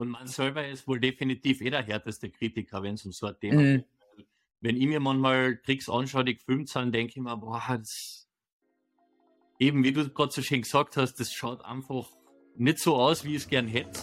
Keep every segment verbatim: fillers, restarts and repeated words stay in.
Und man selber ist wohl definitiv eh der härteste Kritiker, wenn es um so ein Thema Mhm. geht. Wenn ich mir manchmal Tricks anschaue, die gefilmt sind, denke ich mir, boah, das, eben wie du gerade so schön gesagt hast, das schaut einfach nicht so aus, wie ich es gern hätte.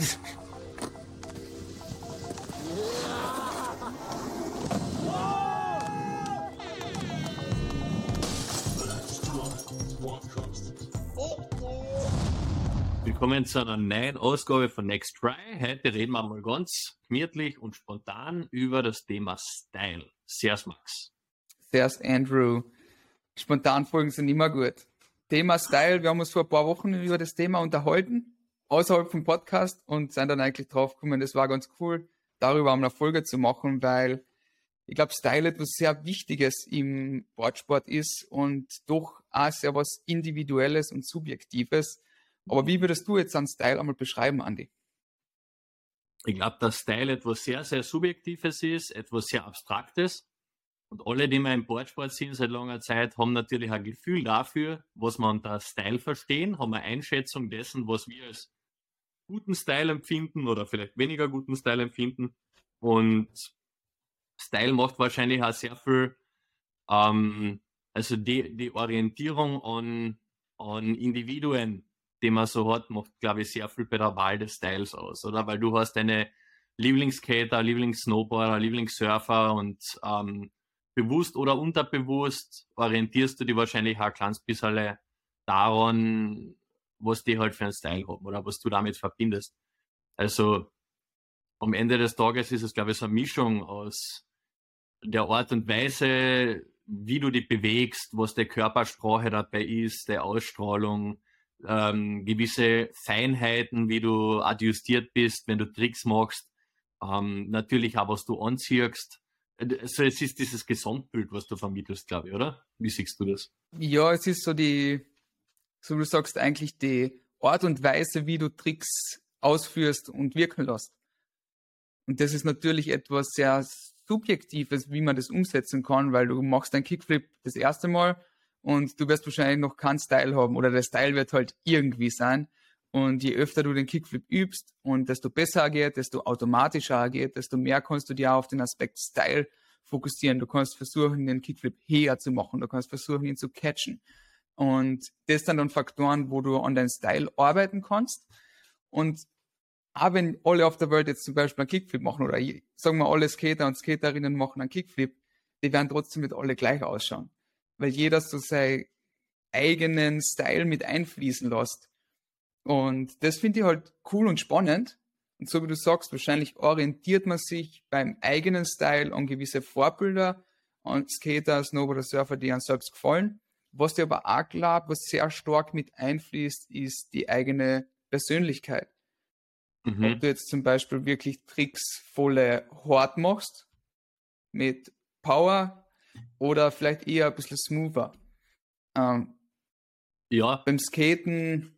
Willkommen zu einer neuen Ausgabe von Next Try. Heute reden wir mal ganz gemütlich und spontan über das Thema Style. Servus Max. Servus Andrew. Spontanfolgen sind immer gut. Thema Style, wir haben uns vor ein paar Wochen über das Thema unterhalten, außerhalb vom Podcast, und sind dann eigentlich draufgekommen, das war ganz cool, darüber eine Folge zu machen, weil ich glaube, Style etwas sehr Wichtiges im Boardsport ist und doch auch sehr was Individuelles und Subjektives. Aber wie würdest du jetzt an Style einmal beschreiben, Andi? Ich glaube, dass Style etwas sehr, sehr Subjektives ist, etwas sehr Abstraktes. Und alle, die wir im Boardsport sind seit langer Zeit, haben natürlich ein Gefühl dafür, was wir unter Style verstehen, haben eine Einschätzung dessen, was wir als guten Style empfinden oder vielleicht weniger guten Style empfinden. Und Style macht wahrscheinlich auch sehr viel, ähm, also die, die Orientierung an, an Individuen, die man so hat, macht, glaube ich, sehr viel bei der Wahl des Styles aus, oder? Weil du hast deine Lieblingsskater, Lieblingssnowboarder, Lieblingssurfer und ähm, bewusst oder unterbewusst orientierst du dich wahrscheinlich auch ein kleines bisschen daran, was die halt für einen Style haben oder was du damit verbindest. Also am Ende des Tages ist es, glaube ich, so eine Mischung aus der Art und Weise, wie du dich bewegst, was der Körpersprache dabei ist, der Ausstrahlung, ähm, gewisse Feinheiten, wie du adjustiert bist, wenn du Tricks machst, ähm, natürlich auch, was du anziehst. Also es ist dieses Gesamtbild, was du vermittelst, glaube ich, oder? Wie siehst du das? Ja, es ist so die, so wie du sagst, eigentlich die Art und Weise, wie du Tricks ausführst und wirken lässt. Und das ist natürlich etwas sehr Subjektives, wie man das umsetzen kann, weil du machst einen Kickflip das erste Mal und du wirst wahrscheinlich noch keinen Style haben oder der Style wird halt irgendwie sein. Und je öfter du den Kickflip übst und desto besser er geht, desto automatischer er geht, desto mehr kannst du dir auf den Aspekt Style fokussieren. Du kannst versuchen, den Kickflip höher zu machen, du kannst versuchen, ihn zu catchen. Und das sind dann Faktoren, wo du an deinem Style arbeiten kannst. Und auch wenn alle auf der Welt jetzt zum Beispiel einen Kickflip machen oder sagen wir alle Skater und Skaterinnen machen einen Kickflip, die werden trotzdem mit alle gleich ausschauen. Weil jeder so seinen eigenen Style mit einfließen lässt. Und das finde ich halt cool und spannend. Und so wie du sagst, wahrscheinlich orientiert man sich beim eigenen Style an gewisse Vorbilder, an Skater, Snowboarder, Surfer, die einem selbst gefallen. Was dir aber auch glaubt, was sehr stark mit einfließt, ist die eigene Persönlichkeit. Mhm. Ob du jetzt zum Beispiel wirklich Tricks volle hart machst, mit Power, oder vielleicht eher ein bisschen smoother. Ähm, Ja, beim Skaten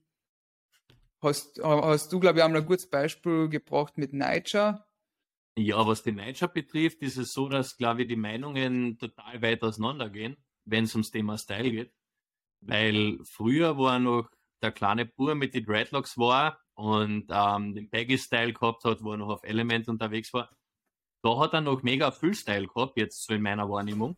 hast, hast du, glaube ich, einmal ein gutes Beispiel gebracht mit Nigel. ja, was die Nightshot betrifft, ist es so, dass, glaube ich, die Meinungen total weit auseinandergehen, wenn es ums Thema Style geht. Weil früher war noch der kleine Bur mit den Dreadlocks war und ähm, den Baggy-Style gehabt hat, wo er noch auf Element unterwegs war. Da hat er noch mega viel Style gehabt, jetzt so in meiner Wahrnehmung.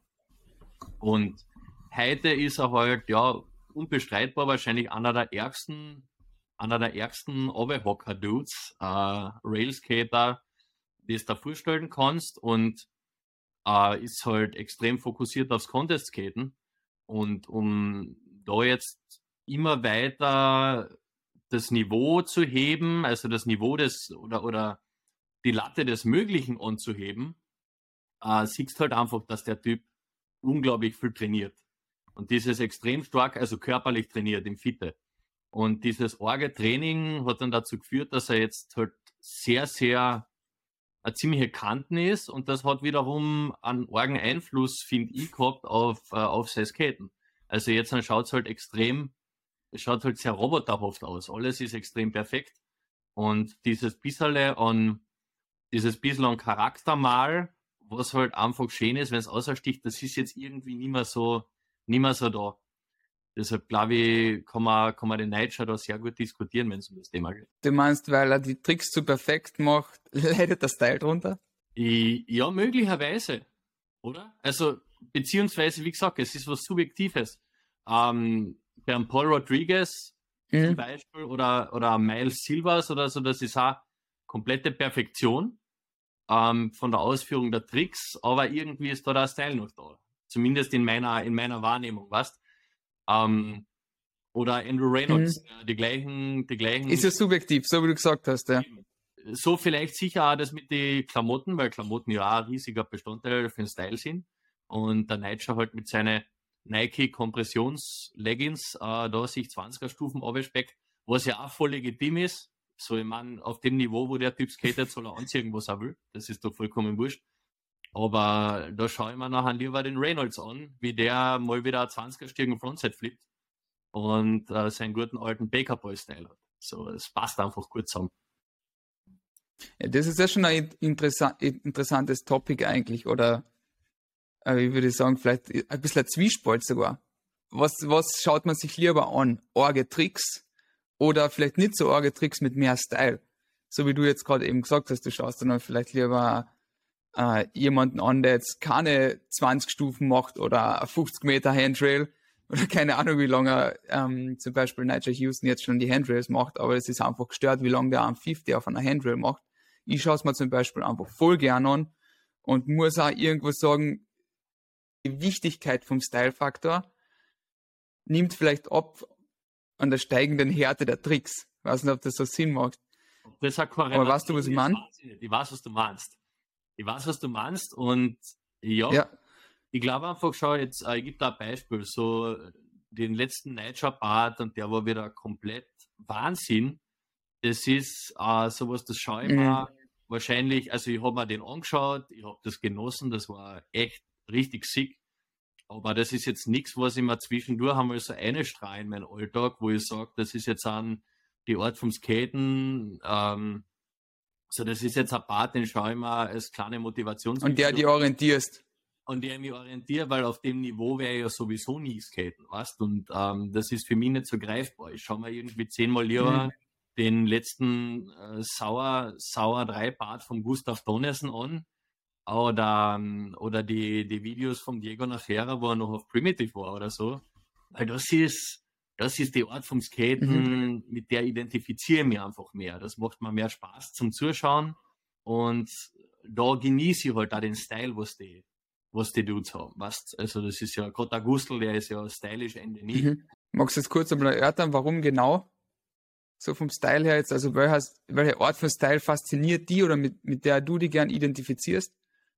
Und heute ist er halt, ja, unbestreitbar wahrscheinlich einer der ärgsten, einer der ärgsten Overhocker-Dudes, äh, Railskater, die es da vorstellen kannst, und äh, ist halt extrem fokussiert aufs Contest-Skaten. Und um da jetzt immer weiter das Niveau zu heben, also das Niveau des oder, oder die Latte des Möglichen anzuheben, äh, siehst halt einfach, dass der Typ unglaublich viel trainiert. Und dieses extrem stark, also körperlich trainiert im Fitte. Und dieses arge Training hat dann dazu geführt, dass er jetzt halt sehr, sehr eine ziemliche Kanten ist, und das hat wiederum einen argen Einfluss, finde ich, gehabt auf, äh, auf sein Skaten. Also jetzt schaut es halt extrem, es schaut halt sehr roboterhaft aus. Alles ist extrem perfekt. Und dieses bisschen an, dieses bisschen an Charaktermal, was halt einfach schön ist, wenn es außersticht, das ist jetzt irgendwie nicht mehr so, nicht mehr so da. Deshalb glaube ich, kann man, kann man den Nightshot da sehr gut diskutieren, wenn es um das Thema geht. Du meinst, weil er die Tricks zu perfekt macht, leidet der Style drunter? Ich, ja, möglicherweise, oder? Also, beziehungsweise, wie gesagt, es ist was Subjektives. Ähm, bei einem Paul Rodriguez zum Mhm. Beispiel oder, oder Miles Silvers oder so, das ist auch komplette Perfektion ähm, von der Ausführung der Tricks, aber irgendwie ist da der Style noch da. Zumindest in meiner, in meiner Wahrnehmung, weißt ähm, oder Andrew Mhm. Reynolds, ja, die gleichen, die gleichen, Ist ja subjektiv, so wie du gesagt hast, ja. so vielleicht sicher auch das mit den Klamotten, weil Klamotten ja auch ein riesiger Bestandteil für den Style sind. Und der Nightshot halt mit seinen Nike Kompressions-Leggings äh, da sich zwanziger Stufen abspeckt, was ja auch voll legitim ist. So, ich meine, auf dem Niveau, wo der Typ skatet, soll er anziehen, was er will. Das ist doch vollkommen wurscht. Aber da schaue ich mir nachher lieber den Reynolds an, wie der mal wieder zwanziger Stirn Frontside flippt und äh, seinen guten alten Baker Boy Style hat. So, es passt einfach gut zusammen. Ja, das ist ja schon ein interessa interessantes Topic eigentlich, oder äh, ich würde sagen, vielleicht ein bisschen ein Zwiespalt sogar. Was, was schaut man sich lieber an? Orge Tricks oder vielleicht nicht so arge Tricks mit mehr Style? So wie du jetzt gerade eben gesagt hast, du schaust dann vielleicht lieber äh, jemanden an, der jetzt keine zwanzig Stufen macht oder ein fünfzig Meter Handrail oder keine Ahnung, wie lange ähm, zum Beispiel Nigel Houston jetzt schon die Handrails macht, aber es ist einfach gestört, wie lange der am fünfzig auf einer Handrail macht. Ich schaue es mir zum Beispiel einfach voll gern an und muss auch irgendwo sagen, die Wichtigkeit vom Style-Faktor nimmt vielleicht ab an der steigenden Härte der Tricks. Ich weiß nicht, ob das so Sinn macht. Ob das eine Aber weißt du, Korrelation was ich ist, meine? weiß ich nicht. Ich weiß, was du meinst. Ich weiß, was du meinst und ja, Ja. ich glaube einfach, schau jetzt, äh, ich gebe da ein Beispiel, so äh, den letzten Nightshot-Part und der war wieder komplett Wahnsinn. Das ist äh, sowas, das schaue ich Mhm. mir wahrscheinlich, also ich habe mir den angeschaut, ich habe das genossen, das war echt richtig sick. Aber das ist jetzt nichts, was ich mir zwischendurch einmal so einstrahlen in meinen Alltag, wo ich sage, das ist jetzt an die Art vom Skaten. Ähm, so, das ist jetzt ein Part, den schaue ich mir als kleine Und der Motivationsvideo die orientierst. an der ich mich orientiere, weil auf dem Niveau wäre ich ja sowieso nie skaten, weißt? Und ähm, das ist für mich nicht so greifbar. Ich schaue mir irgendwie zehnmal lieber Mhm. den letzten äh, Sauer, Sauer drei Part von Gustav Donnersen an oder, ähm, oder die, die Videos von Diego Nachera, wo er noch auf Primitive war oder so. Weil das ist, das ist die Art vom Mhm. Skaten, mit der identifiziere ich mich einfach mehr. Das macht mir mehr Spaß zum Zuschauen und da genieße ich halt auch den Style, was die, was die Dudes haben. Weißt? Also das ist ja, gerade der Gustl, der ist ja stylisch Ende nie. Mhm. Magst du jetzt kurz einmal erörtern, warum genau? So vom Style her jetzt, also welcher, welche Art von Style fasziniert die oder mit, mit der du dich gern identifizierst?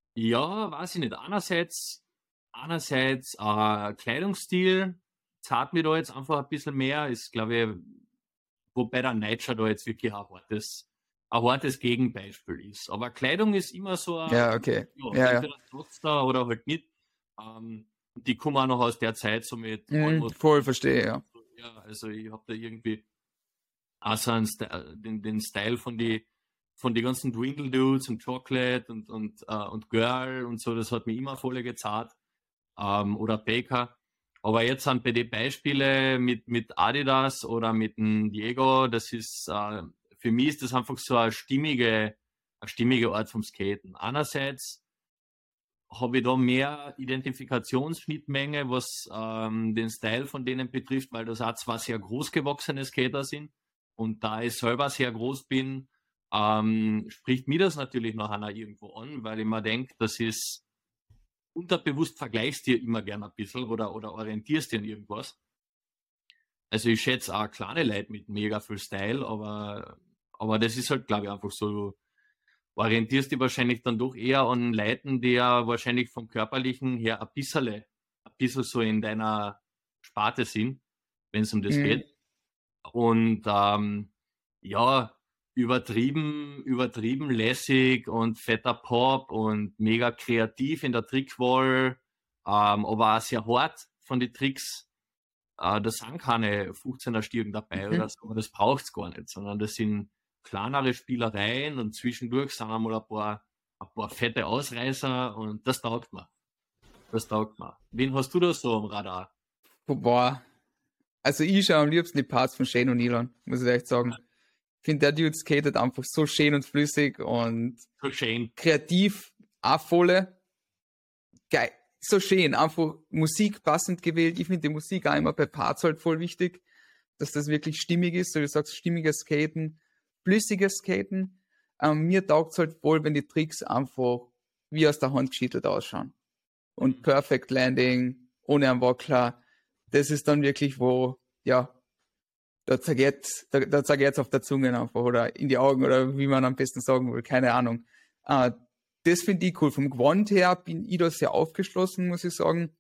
Ja, weiß ich nicht. Einerseits, einerseits äh, Kleidungsstil zahlt mir da jetzt einfach ein bisschen mehr. Ist, glaube ich, wobei der Nightshot da jetzt wirklich ein hartes, ein hartes Gegenbeispiel ist. Aber Kleidung ist immer so ein, Ja, okay. ja, Ja, ja. entweder trotzt da oder halt nicht. Ähm, die kommen auch noch aus der Zeit so mit Mhm. Almost. Voll verstehe, ja. Ja, also ich habe da irgendwie auch so einen St- den, den Style von die von die ganzen Dwindle Dudes und Chocolate und und äh, und Girl und so, das hat mich immer voll gezahlt. Ähm, oder Baker. Aber jetzt sind bei den Beispiele mit mit Adidas oder mit dem Diego, das ist äh, für mich ist das einfach so eine stimmige eine stimmige Art vom Skaten. Einerseits habe ich da mehr Identifikationsschnittmenge, was ähm, den Style von denen betrifft, weil das auch zwei sehr großgewachsene Skater sind. Und da ich selber sehr groß bin, ähm, spricht mir das natürlich noch einer irgendwo an, weil ich mir denke, das ist unterbewusst vergleichst dir immer gerne ein bisschen oder, oder orientierst dir an irgendwas. Also ich schätze auch kleine Leute mit mega viel Style, aber, aber das ist halt, glaube ich, einfach so, orientierst dich wahrscheinlich dann doch eher an Leuten, die ja wahrscheinlich vom Körperlichen her ein bisschen, ein bisschen so in deiner Sparte sind, wenn es um das Mhm. geht. Und ähm, ja, übertrieben, übertrieben lässig und fetter Pop und mega kreativ in der Trickwall, ähm, aber auch sehr hart von den Tricks. Äh, da sind keine fünfzehner Stirn dabei oder Mhm. so, aber das braucht's gar nicht, sondern das sind kleinere Spielereien und zwischendurch sind einmal ein paar, ein paar fette Ausreißer und das taugt mir. Das taugt mir. Wen hast du da so am Radar? Boah. Also ich schaue am liebsten die Parts von Shane O'Neill an, muss ich echt sagen. Ich finde, der Dude skatet einfach so schön und flüssig und So schön. kreativ, auch volle. Geil. So schön, einfach Musik passend gewählt. Ich finde die Musik auch immer bei Parts halt voll wichtig, dass das wirklich stimmig ist. So du sagst, stimmiges Skaten, flüssiges Skaten. Ähm, mir taugt es halt voll, wenn die Tricks einfach wie aus der Hand geschüttelt ausschauen. Und Perfect Landing, ohne einen Wackler. Das ist dann wirklich, wo, ja, da zergeht da, da zergeht's auf der Zunge einfach oder in die Augen oder wie man am besten sagen will, keine Ahnung. Äh, das finde ich cool. Vom Gewand her bin ich da sehr aufgeschlossen, muss ich sagen.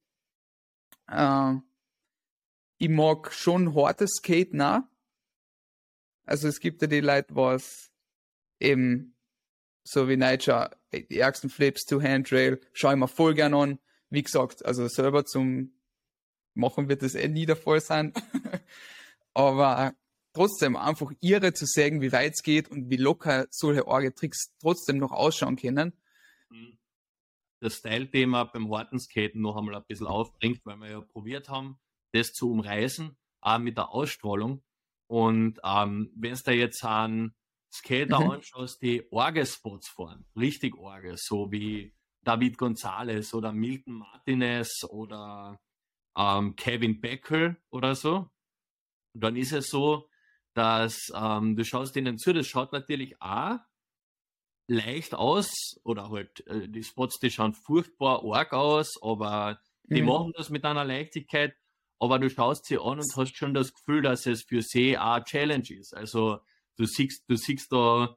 Äh, ich mag schon hartes Skaten auch. Also es gibt ja die Leute, was eben so wie Nigel, die ärgsten Flips, Two-Hand-Rail, schaue ich mir voll gern an. Wie gesagt, also selber zum Machen wird das eh nie der Fall sein. Aber trotzdem einfach irre zu sagen, wie weit es geht und wie locker solche Orge-Tricks trotzdem noch ausschauen können. Das Style-Thema beim harten Skaten noch einmal ein bisschen aufbringt, weil wir ja probiert haben, das zu umreißen, auch mit der Ausstrahlung. Und ähm, wenn du jetzt einen Skater Mhm. anschaust, die Orge-Spots fahren, richtig Orge, so wie David Gonzalez oder Milton Martinez oder ähm, Kevin Beckel oder so, dann ist es so, dass ähm, du schaust denen zu, das schaut natürlich auch leicht aus oder halt äh, die Spots, die schauen furchtbar arg aus, aber die Mhm. machen das mit einer Leichtigkeit, aber du schaust sie an und hast schon das Gefühl, dass es für sie auch eine Challenge ist. Also du siehst, du siehst da,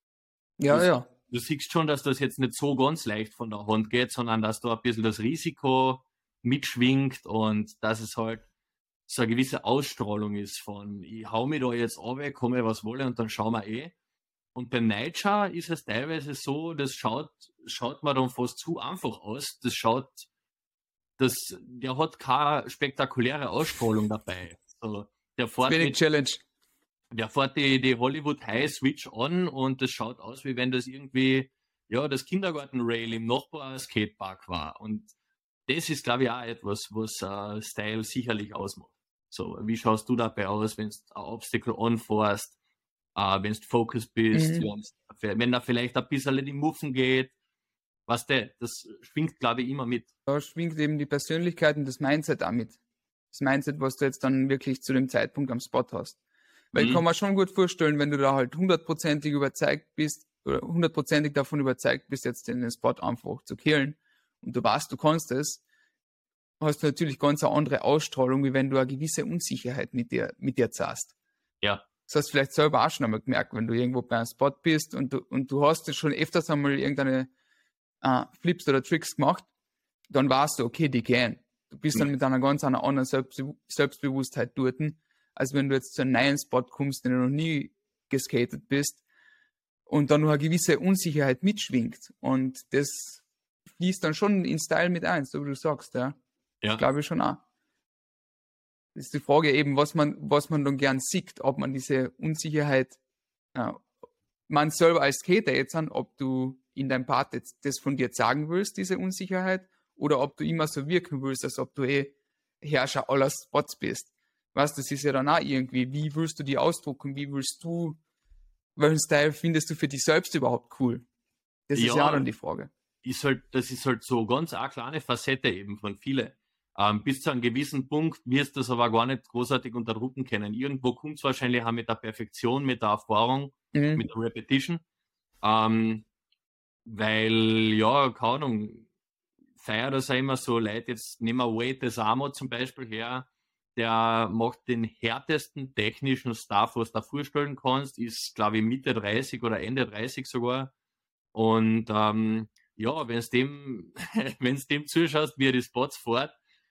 Ja, du, ja. du siehst schon, dass das jetzt nicht so ganz leicht von der Hand geht, sondern dass da ein bisschen das Risiko mitschwingt und dass es halt so eine gewisse Ausstrahlung ist von, ich hau mich da jetzt runter, komme was wolle und dann schauen wir eh. Und beim Nightjar ist es teilweise so, das schaut, schaut man dann fast zu einfach aus. Das schaut, das, der hat keine spektakuläre Ausstrahlung dabei. So, der fährt Wenig mit, Challenge. der fährt die, die Hollywood High Switch an und das schaut aus, wie wenn das irgendwie, ja, das Kindergarten-Rail im Nachbar-Skatepark war. Und das ist, glaube ich, auch etwas, was uh, Style sicherlich ausmacht. So, wie schaust du dabei aus, wenn du ein Obstacle anfährst, uh, wenn du focused bist, Mhm. wenn da vielleicht ein bisschen in die Muffen geht, was der, das schwingt, glaube ich, immer mit. Da schwingt eben die Persönlichkeit und das Mindset auch mit. Das Mindset, was du jetzt dann wirklich zu dem Zeitpunkt am Spot hast. Weil ich Mhm. kann mir schon gut vorstellen, wenn du da halt hundertprozentig überzeugt bist, oder hundertprozentig davon überzeugt bist, jetzt den Spot einfach zu killen und du weißt, du kannst es, hast du natürlich ganz eine andere Ausstrahlung, wie wenn du eine gewisse Unsicherheit mit dir, mit dir zahlst. Ja. Das hast du vielleicht selber auch schon einmal gemerkt, wenn du irgendwo bei einem Spot bist und du, und du hast schon öfters einmal irgendeine äh, Flips oder Tricks gemacht, dann weißt du, okay, die gehen. Du bist dann mit einer ganz einer anderen Selbst Selbstbewusstheit dort, als wenn du jetzt zu einem neuen Spot kommst, den du noch nie geskatet bist und dann noch eine gewisse Unsicherheit mitschwingt. Und das fließt dann schon in Style mit ein, so wie du sagst, ja. Ja. Das glaube ich schon auch. Das ist die Frage eben, was man, was man dann gern sieht, ob man diese Unsicherheit, äh, man selber als Skater jetzt an, ob du in deinem Part jetzt das von dir sagen willst, diese Unsicherheit, oder ob du immer so wirken willst, als ob du eh Herrscher aller Spots bist. Weißt, das ist ja dann auch irgendwie, wie willst du die ausdrucken, wie willst du, welchen Style findest du für dich selbst überhaupt cool? Das ist ja auch dann die Frage. Ist halt, das ist halt so ganz eine kleine Facette eben von vielen. Ähm, bis zu einem gewissen Punkt wirst du das aber gar nicht großartig unterdrücken können. Irgendwo kommt es wahrscheinlich auch mit der Perfektion, mit der Erfahrung, Mhm. mit der Repetition. Ähm, weil, ja, keine Ahnung, feiert das auch immer so Leute, jetzt nehmen wir Wade Desamo zum Beispiel her, der macht den härtesten technischen Stuff, was du dir vorstellen kannst, ist, glaube ich, Mitte dreißig oder Ende dreißig sogar. Und ähm, ja, wenn es dem, wenn es dem zuschaust, wie er die Spots fährt,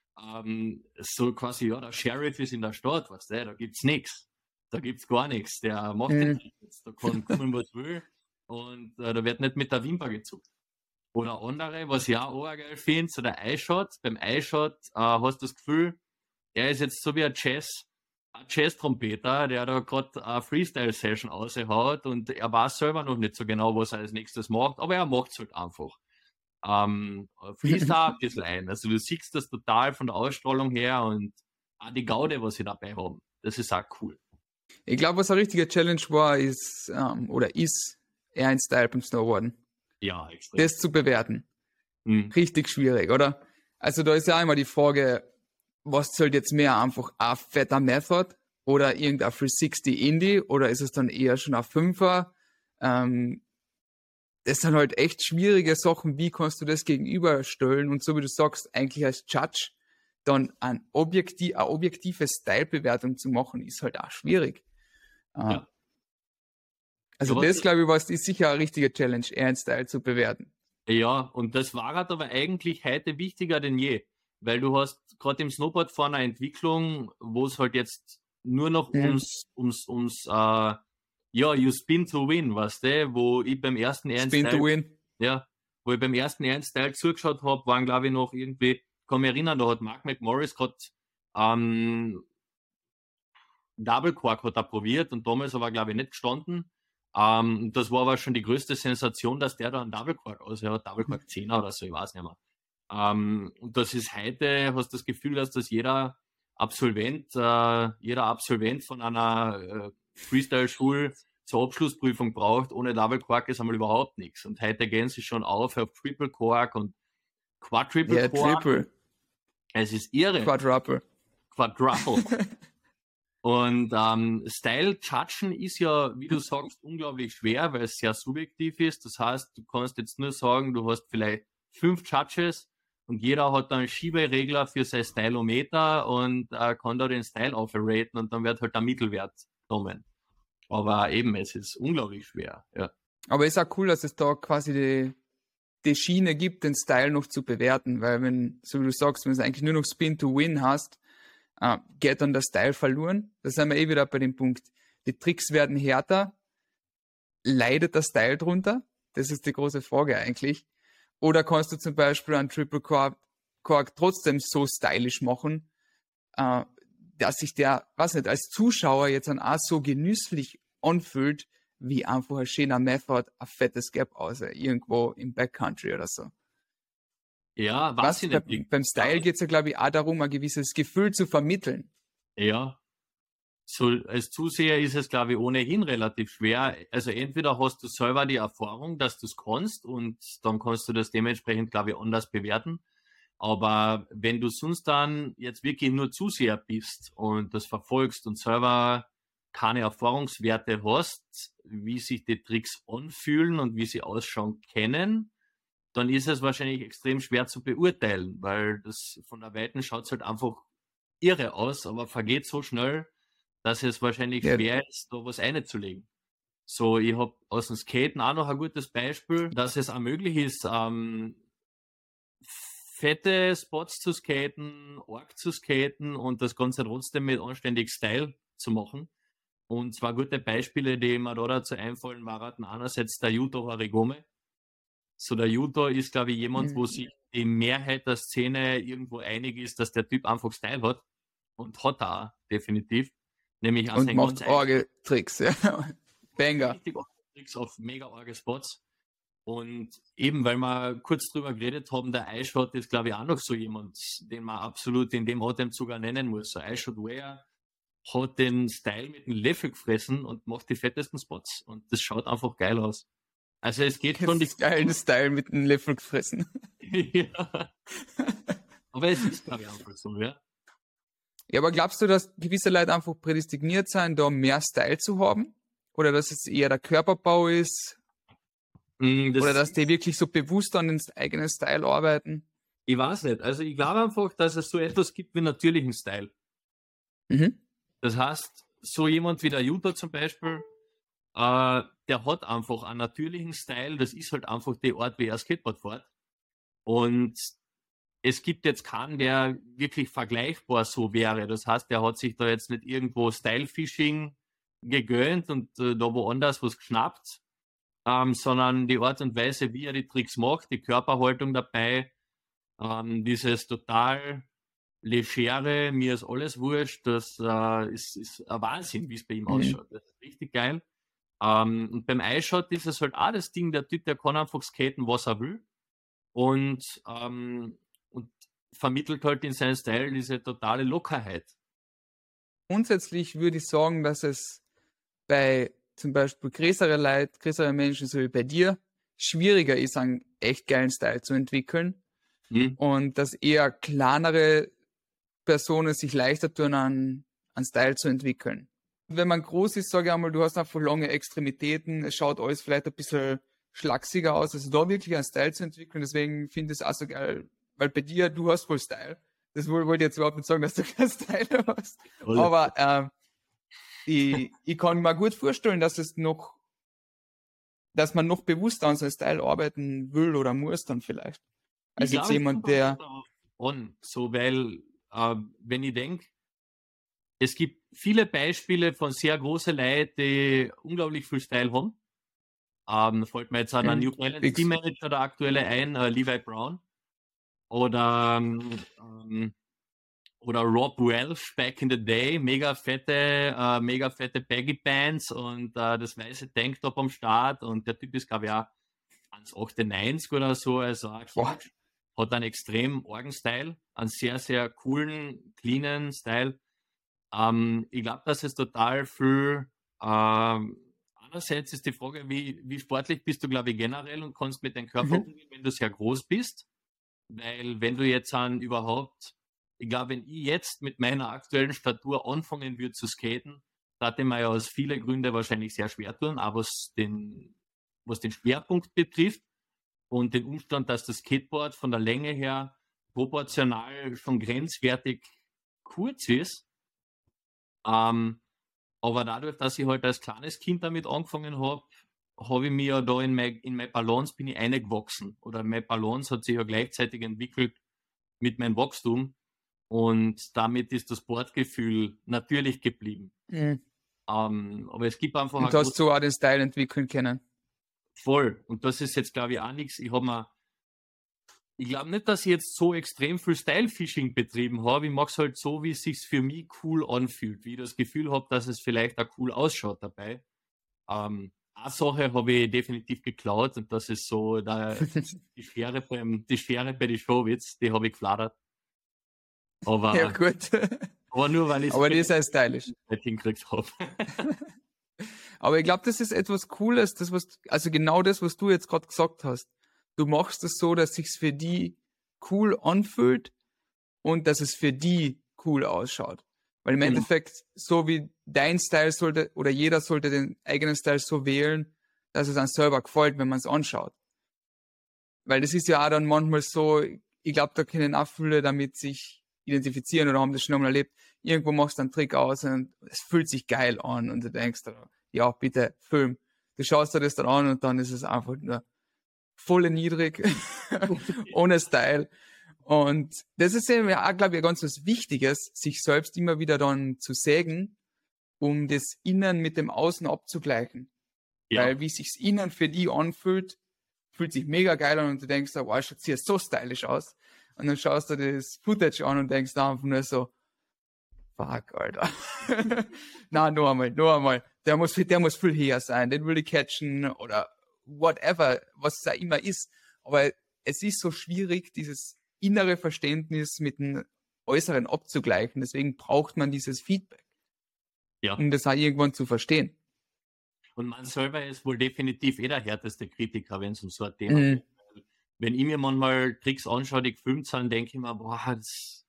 ähm, so quasi, ja, der Sheriff ist in der Stadt, weißt du, da gibt's nichts. Da gibt's gar nichts. Der macht Mhm. den jetzt, da kann kommen, was will. Und äh, da wird nicht mit der Wimper gezuckt. Oder andere, was ich auch geil finde, so der iShot. Beim iShot äh, hast du das Gefühl, er ist jetzt so wie ein Jazz, ein Jazz-Trompeter, der da gerade eine Freestyle-Session raushaut und er weiß selber noch nicht so genau, was er als nächstes macht, aber er macht es halt einfach. Ähm, fließt da ein bisschen ein. Also du siehst das total von der Ausstrahlung her und auch die Gaude, was sie dabei haben. Das ist auch cool. Ich glaube, was eine richtige Challenge war, ist, ähm, oder ist, eher ein Style beim Snowboarden. Ja, extrem. Das zu bewerten. Hm. Richtig schwierig, oder? Also da ist ja immer die Frage, was zählt jetzt mehr? Einfach ein fetter Method oder irgendein drei sechzig Indie oder ist es dann eher schon ein Fünfer? Ähm, das sind halt echt schwierige Sachen. Wie kannst du das gegenüberstellen? Und so wie du sagst, eigentlich als Judge dann ein objektiv, eine objektive Style-Bewertung zu machen, ist halt auch schwierig. Äh, Ja. Also Ja, das, was- glaube ich, was ist sicher eine richtige Challenge, eher einen Style zu bewerten. Ja, und das war halt aber eigentlich heute wichtiger denn je, weil du hast gerade im Snowboard vor einer Entwicklung, wo es halt jetzt nur noch Mhm. ums, ums, ums, äh, ja, you spin to win, weißt du, wo ich beim ersten Spin to Style, win. ja, wo ich beim ersten Style zugeschaut habe, waren glaube ich noch irgendwie, kann mich erinnern, da hat Mark McMorris gerade ähm, Double Quark hat er probiert und damals aber glaube ich nicht gestanden. Ähm, das war aber schon die größte Sensation, dass der da einen Double Quark aus, ja, Double Quark zehner oder so, ich weiß nicht mehr. Ähm, und das ist heute, hast du das Gefühl, dass das jeder Absolvent, äh, jeder Absolvent von einer äh, Freestyle-Schule zur Abschlussprüfung braucht. Ohne Double Quark ist einmal überhaupt nichts. Und heute gehen sie schon auf auf Triple Quark und Quadruple Ja, Quark. Triple, Es ist irre. Quadruple. Quadruple. Und ähm, Style-Judgen ist ja, wie du sagst, unglaublich schwer, weil es sehr subjektiv ist. Das heißt, du kannst jetzt nur sagen, du hast vielleicht fünf Judges und jeder hat dann einen Schieberegler für sein Stylometer und äh, kann da den Style aufraten und dann wird halt der Mittelwert genommen. Aber eben, es ist unglaublich schwer. Ja, Aber ist auch cool, dass es da quasi die, die Schiene gibt, den Style noch zu bewerten, weil wenn, so wie du sagst, wenn du eigentlich nur noch Spin to Win hast, äh, geht dann der Style verloren. Da sind wir eh wieder bei dem Punkt. Die Tricks werden härter, leidet der Style drunter? Das ist die große Frage eigentlich. Oder kannst du zum Beispiel einen Triple Quark, Quark trotzdem so stylisch machen, äh, dass sich der, was nicht, als Zuschauer jetzt dann auch so genüsslich anfühlt, wie einfach ein schöner Method, ein fettes Gap aus, irgendwo im Backcountry oder so. ja weiß Was? ich Bei, nicht. beim Style geht es ja, glaube ich, auch darum, ein gewisses Gefühl zu vermitteln. Ja, so als Zuseher ist es, glaube ich, ohnehin relativ schwer. Also entweder hast du selber die Erfahrung, dass du es kannst und dann kannst du das dementsprechend, glaube ich, anders bewerten. Aber wenn du sonst dann jetzt wirklich nur Zuseher bist und das verfolgst und selber keine Erfahrungswerte hast, wie sich die Tricks anfühlen und wie sie ausschauen können, dann ist es wahrscheinlich extrem schwer zu beurteilen, weil das von der Weiten schaut halt einfach irre aus, aber vergeht so schnell, dass es wahrscheinlich Ja. schwer ist, da was einzulegen. So, ich habe aus dem Skaten auch noch ein gutes Beispiel, dass es auch möglich ist, ähm, fette Spots zu skaten, arg zu skaten und das Ganze trotzdem mit anständig Style zu machen. Und zwei gute Beispiele, die mir da dazu einfallen, waren einerseits der Yuto Horigome. So, der Yuto ist, glaube ich, jemand, wo Mhm. sich die Mehrheit der Szene irgendwo einig ist, dass der Typ einfach Style hat. Und hat er auch, definitiv. Nämlich auch Und sein macht ganz arge Tricks, ja. Banger. richtig arge Tricks auf mega arge Spots. Und eben, weil wir kurz drüber geredet haben, der iShot ist, glaube ich, auch noch so jemand, den man absolut in dem Atemzug auch nennen muss. So iShot Ware hat den Style mit dem Löffel gefressen und macht die fettesten Spots. Und das schaut einfach geil aus. Also es geht schon die Jetzt geilen Style mit einem Löffel gefressen. ja. Aber es ist, glaube ich, einfach so, ja. Ja, aber glaubst du, dass gewisse Leute einfach prädestiniert sind, da mehr Style zu haben? Oder dass es eher der Körperbau ist? Mm, das, Oder dass die wirklich so bewusst an den eigenen Style arbeiten? ich weiß nicht. Also ich glaube einfach, dass es so etwas gibt wie natürlichen Style. Mhm. Das heißt, so jemand wie der Jutta zum Beispiel, äh, der hat einfach einen natürlichen Style. Das ist halt einfach die Art, wie er Skateboard fährt. Und es gibt jetzt keinen, der wirklich vergleichbar so wäre. Das heißt, der hat sich da jetzt nicht irgendwo Style-Fishing gegönnt und äh, da woanders was geschnappt, ähm, sondern die Art und Weise, wie er die Tricks macht, die Körperhaltung dabei, ähm, dieses total legere, mir ist alles wurscht, das äh, ist, ist ein Wahnsinn, wie es bei ihm Mhm. ausschaut. Das ist richtig geil. Ähm, und beim iShot ist es halt auch das Ding, der Typ, der kann einfach skaten, was er will. Und, ähm, und vermittelt halt in seinem Style diese totale Lockerheit. Grundsätzlich würde ich sagen, dass es bei zum Beispiel größere Leute, größere Menschen, so wie bei dir, schwieriger ist, einen echt geilen Style zu entwickeln Hm? und dass eher kleinere Personen sich leichter tun, einen, einen Style zu entwickeln. Wenn man groß ist, sage ich einmal, du hast einfach lange Extremitäten, es schaut alles vielleicht ein bisschen schlachsiger aus, also da wirklich einen Style zu entwickeln, deswegen finde ich es auch so geil, weil bei dir, du hast wohl Style. Das wohl- wollte ich jetzt überhaupt nicht sagen, dass du keinen Style hast, Toll. aber ähm, ich, ich kann mir gut vorstellen, dass es noch, dass man noch bewusster an seinem Style arbeiten will oder muss dann vielleicht. Ich Als jetzt glaube, es jemand, kommt einfach der, darauf an, so, weil, äh, wenn ich denke, es gibt viele Beispiele von sehr großen Leuten, die unglaublich viel Style haben. Ähm, fällt mir jetzt an einen Mhm. New Balance Fix. Team Manager, der aktuelle ein, äh, Levi Brown. Oder, ähm, oder Rob Welch back in the day, mega fette, äh, mega fette Baggy Pants und äh, das weiße Tanktop am Start und der Typ ist, glaube ich, auch eins Komma achtundneunzig oder so, also auch Boah. huge. Hat einen extrem Orgen-Style, einen sehr, sehr coolen, cleanen Style. Ähm, ich glaube, dass es total viel, ähm, einerseits ist die Frage, wie, wie sportlich bist du, glaube ich, generell und kannst mit deinem Körper Mhm. umgehen, wenn du sehr groß bist. Weil wenn du jetzt an überhaupt, ich glaube, wenn ich jetzt mit meiner aktuellen Statur anfangen würde zu skaten, da hatte man ja aus vielen Gründen wahrscheinlich sehr schwer tun, aber was den, was den Schwerpunkt betrifft und den Umstand, dass das Skateboard von der Länge her proportional schon grenzwertig kurz ist, ähm, aber dadurch, dass ich halt als kleines Kind damit angefangen habe, habe ich mich ja da in meine in mein Balance bin ich eingewachsen. Oder mein Balance hat sich ja gleichzeitig entwickelt mit meinem Wachstum. Und damit ist das Sportgefühl natürlich geblieben. Mhm. Ähm, aber es gibt einfach Und ein du hast großes so auch den Style entwickeln können. Voll. Und das ist jetzt, glaube ich, auch nichts. Ich habe mir, ich glaube nicht, dass ich jetzt so extrem viel Style-Fishing betrieben habe. Ich mache es halt so, wie es sich für mich cool anfühlt. Wie ich das Gefühl habe, dass es vielleicht auch cool ausschaut dabei. Ähm, eine Sache habe ich definitiv geklaut und das ist so der, die Schere beim, die Schere bei den Showwitz, die habe ich gefladert. Ja, Aber, gut. aber nur weil ich Aber die ist ja stylisch. nicht hingekriegt habe. Aber ich glaube, das ist etwas Cooles, das was, also genau das, was du jetzt gerade gesagt hast. Du machst es so, dass sich's für die cool anfühlt und dass es für die cool ausschaut. Weil im Genau. Endeffekt, so wie dein Style sollte, oder jeder sollte den eigenen Style so wählen, dass es einem selber gefällt, wenn man es anschaut. Weil das ist ja auch dann manchmal so, ich glaube, da können auch viele damit sich identifizieren oder haben das schon einmal erlebt. Irgendwo machst du einen Trick aus und es fühlt sich geil an und du denkst, ja, bitte, Film. Du schaust dir das dann an und dann ist es einfach nur voll niedrig, ohne Style. Und das ist eben auch, glaube ich, ganz was Wichtiges, sich selbst immer wieder dann zu sägen, um das Innen mit dem Außen abzugleichen. Ja, Weil wie sich's innen für die anfühlt, fühlt sich mega geil an und du denkst, wow, schaut hier so stylisch aus. Und dann schaust du das Footage an und denkst einfach nur so, fuck, Alter. Na, nur einmal, nur einmal. Der muss, der muss viel höher sein, den will ich catchen oder whatever, was es auch immer ist. Aber es ist so schwierig, dieses innere Verständnis mit dem Äußeren abzugleichen. Deswegen braucht man dieses Feedback, ja. um das auch irgendwann zu verstehen. Und man selber ist wohl definitiv eh der härteste Kritiker, wenn es um so ein Thema Mhm. geht. Weil wenn ich mir manchmal Tricks anschaue, die gefilmt sind, denke ich mir, boah, das,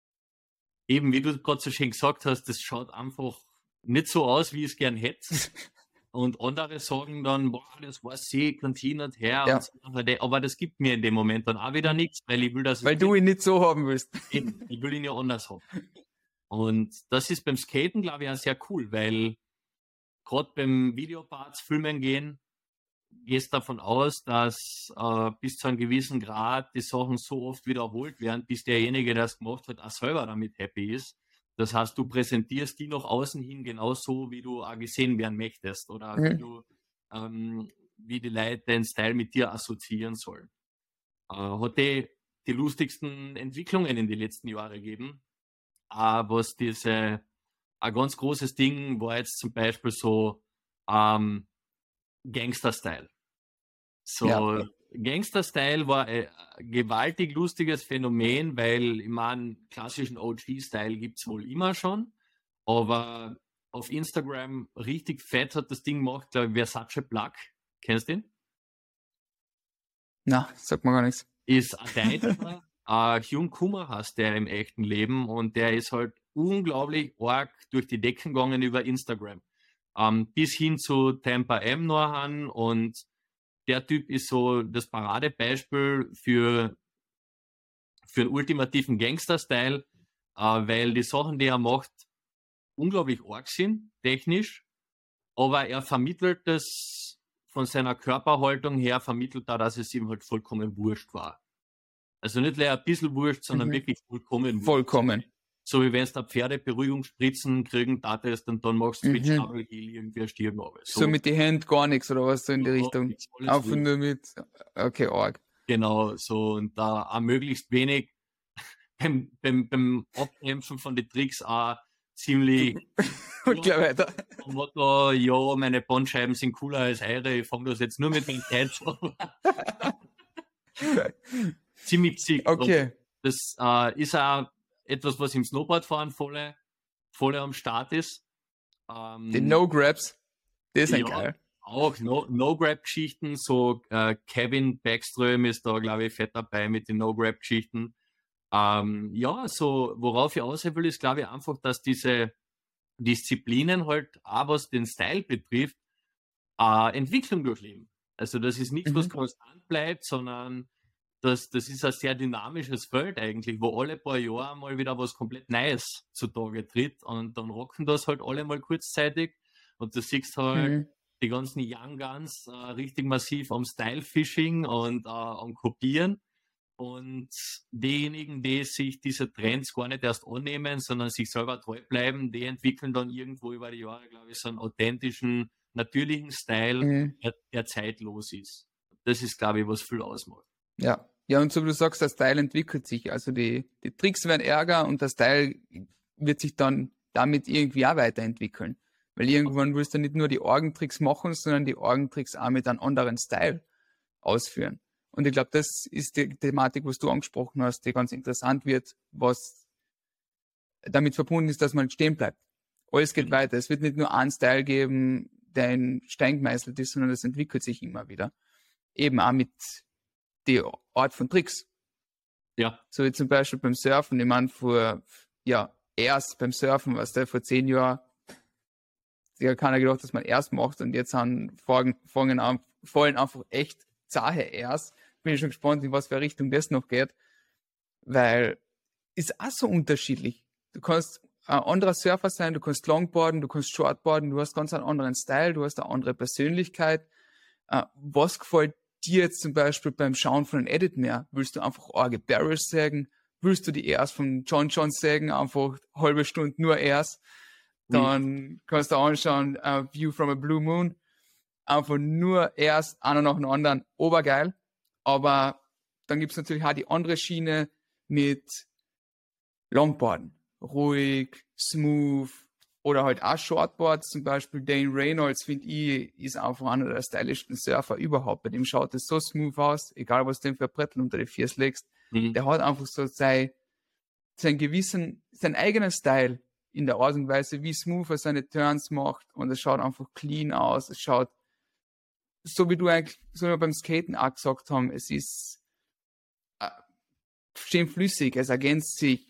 eben wie du gerade so schön gesagt hast, das schaut einfach nicht so aus, wie ich es gern hätte. Und andere sagen dann, boah, das war sick und hin und her. Ja. Und so, aber das gibt mir in dem Moment dann auch wieder nichts, weil ich will, dass es Weil du ihn nicht so haben willst. eben, ich will ihn ja anders haben. Und das ist beim Skaten, glaube ich, auch sehr cool, weil gerade beim Videoparts filmen gehen, gehst davon aus, dass äh, bis zu einem gewissen Grad die Sachen so oft wiederholt werden, bis derjenige, der es gemacht hat, auch selber damit happy ist. Das heißt, du präsentierst die nach außen hin genauso, wie du auch gesehen werden möchtest oder wie Mhm. du, ähm, wie die Leute den Style mit dir assoziieren sollen. Äh, hat die, die lustigsten Entwicklungen in den letzten Jahren gegeben, äh, was diese, ein ganz großes Ding war jetzt zum Beispiel so, ähm, Gangster-Style. So, Ja. Gangster-Style war ein gewaltig lustiges Phänomen, weil ich meine, klassischen O G-Style gibt es wohl immer schon, aber auf Instagram richtig fett hat das Ding gemacht, glaube ich, Versace Plug. Kennst du den? Na, sagt mir gar nichts. Ist ein Deutscher, äh, Hyun Kummer heißt der im echten Leben und der ist halt unglaublich arg durch die Decken gegangen über Instagram. Ähm, bis hin zu Tampa M nachher und der Typ ist so das Paradebeispiel für, für einen ultimativen Gangster-Style, äh, weil die Sachen, die er macht, unglaublich arg sind, technisch, aber er vermittelt das von seiner Körperhaltung her, vermittelt er, dass es ihm halt vollkommen wurscht war. Also nicht nur ein bisschen wurscht, sondern Mhm. wirklich vollkommen wurscht. Vollkommen. So wie wenn es da Pferde Beruhigungsspritzen kriegen, datest und dann machst du mit Mhm. Shovel Heel irgendwie ein Stirn runter. So mit den Händen gar nichts oder was so in die Ja, Richtung. ist alles Einfach wurscht. nur mit, okay, arg. Genau, so und da auch möglichst wenig beim, beim, beim Abkämpfen von den Tricks auch ziemlich Und gleich weiter. am Motto, ja, meine Bandscheiben sind cooler als eure, ich fange das jetzt nur mit meinem Tijd an. Ziemlich sick. Okay. Das äh, ist auch etwas, was im Snowboardfahren voll, voll am Start ist. Ähm, Die No-Grabs, die sind ja, geil. auch No- No-Grab-Geschichten, so äh, Kevin Backström ist da, glaube ich, fett dabei mit den No-Grab-Geschichten. Ähm, ja, so worauf ich aussehen will, ist, glaube ich, einfach, dass diese Disziplinen halt auch, was den Style betrifft, äh, Entwicklung durchleben. Also das ist nichts, was Mhm. konstant bleibt, sondern das, das ist ein sehr dynamisches Feld eigentlich, wo alle paar Jahre mal wieder was komplett Neues zutage tritt und dann rocken das halt alle mal kurzzeitig und du siehst halt Mhm. die ganzen Young Guns äh, richtig massiv am Style-Fishing und äh, am Kopieren und diejenigen, die sich diese Trends gar nicht erst annehmen, sondern sich selber treu bleiben, die entwickeln dann irgendwo über die Jahre, glaube ich, so einen authentischen, natürlichen Style, Mhm. der, der zeitlos ist. Das ist, glaube ich, was viel ausmacht. Ja. Ja, und so wie du sagst, der Style entwickelt sich. Also die, die Tricks werden ärger und der Style wird sich dann damit irgendwie auch weiterentwickeln. Weil irgendwann willst du nicht nur die Orgentricks machen, sondern die Orgentricks auch mit einem anderen Style ausführen. Und ich glaube, das ist die Thematik, was du angesprochen hast, die ganz interessant wird, was damit verbunden ist, dass man stehen bleibt. Alles geht Mhm. weiter. Es wird nicht nur einen Style geben, der in Stein gemeißelt ist, sondern es entwickelt sich immer wieder. Eben auch mit der Art von Tricks. Ja, So wie zum Beispiel beim Surfen. Ich meine, vor, ja, erst beim Surfen, was der vor zehn Jahren, sich hat keiner gedacht, dass man erst macht und jetzt haben, fangen, fangen an, fallen einfach echt zahe erst. Bin ich schon gespannt, in was für eine Richtung das noch geht, weil ist auch so unterschiedlich. Du kannst ein anderer Surfer sein, du kannst Longboarden, du kannst Shortboarden, du hast ganz einen anderen Style, du hast eine andere Persönlichkeit. Äh, was gefällt dir jetzt zum Beispiel beim Schauen von einem Edit mehr? Willst du einfach arge Barrels sägen? Willst du die erst von John John sägen? Einfach halbe Stunde nur erst? Dann kannst du anschauen, uh, View from a Blue Moon. Einfach nur erst einer nach dem anderen. Obergeil. Aber dann gibt es natürlich auch die andere Schiene mit Longboarden. Ruhig, smooth. Oder halt auch Shortboards, zum Beispiel Dane Reynolds, finde ich, ist einfach einer der stylischsten Surfer überhaupt. Bei dem schaut es so smooth aus, egal was du dem für Brettl unter die Füße legst. Mhm. Der hat einfach so sein, sein gewissen, sein eigener Style in der Art und Weise, wie smooth er seine Turns macht. Und es schaut einfach clean aus. Es schaut, so wie du eigentlich, so wie wir beim Skaten auch gesagt haben, es ist äh, schön flüssig, es ergänzt sich.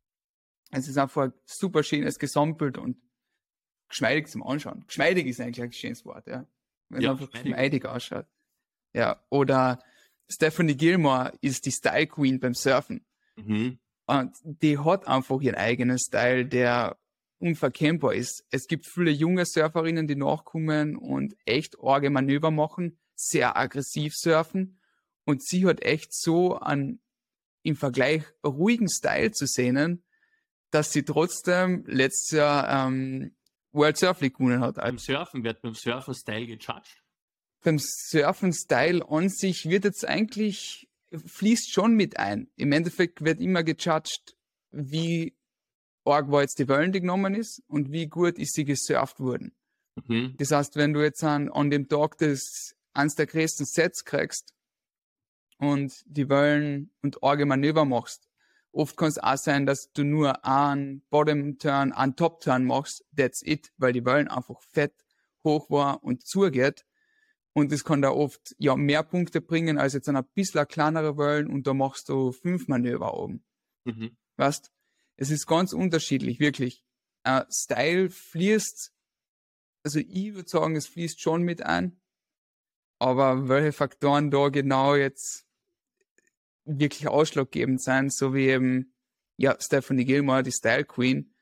Es ist einfach ein super schönes Gesamtbild und geschmeidig zum Anschauen. Geschmeidig ist eigentlich ein schönes Wort, ja. Wenn es Ja, einfach geschmeidig. geschmeidig ausschaut. Ja, oder Stephanie Gilmore ist die Style Queen beim Surfen. Mhm. Und die hat einfach ihren eigenen Style, der unverkennbar ist. Es gibt viele junge Surferinnen, die nachkommen und echt arge Manöver machen, sehr aggressiv surfen. Und sie hat echt so einen im Vergleich ruhigen Style zu sehen, dass sie trotzdem letztes Jahr ähm, World Surf League gewonnen hat. Beim Surfen wird beim Surfen Style gejudged. Beim Surfen-Style an sich wird jetzt eigentlich, fließt schon mit ein. Im Endeffekt wird immer gejudged, wie arg war jetzt die Wellen, die genommen ist und wie gut ist sie gesurft worden. Mhm. Das heißt, wenn du jetzt an, an dem Tag des, eins der größten Sets kriegst und die Wellen und arge Manöver machst Oft kann es auch sein, dass du nur einen Bottom-Turn, einen Top-Turn machst, that's it, weil die Wellen einfach fett hoch war und zugeht. Und das kann da oft ja mehr Punkte bringen als jetzt ein bisschen kleinere Wellen und da machst du fünf Manöver oben. Mhm. Weißt? Es ist ganz unterschiedlich, wirklich. Uh, Style fließt, also ich würde sagen, es fließt schon mit ein, aber welche Faktoren da genau jetzt wirklich ausschlaggebend sein, so wie eben, ja, Stephanie Gilmore, die Style Queen.